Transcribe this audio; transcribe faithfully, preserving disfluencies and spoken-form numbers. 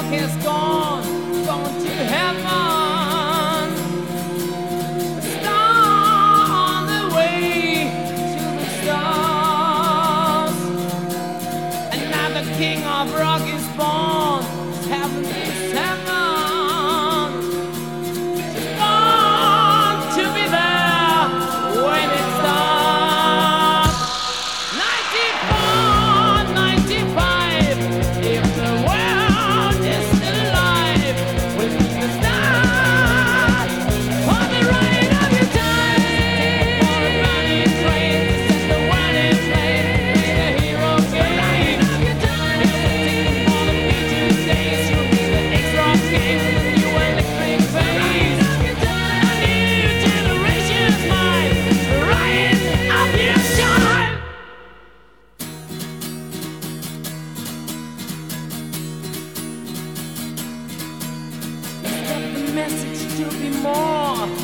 rock has gone, gone to heaven. A star on the way to the stars. And now the king of rock is born. It's heaven is heaven. Just born to be there when it starts. ninety-four, ninety-five. If the world is still alive, we'll be the start on the ride of your time. For a running train to set the world in flame. Be the hero game of your time. If we're taking for the future days, you'll be the X-Rock king. You electric face. A new generation's mind. The ride of your time. The message to be more.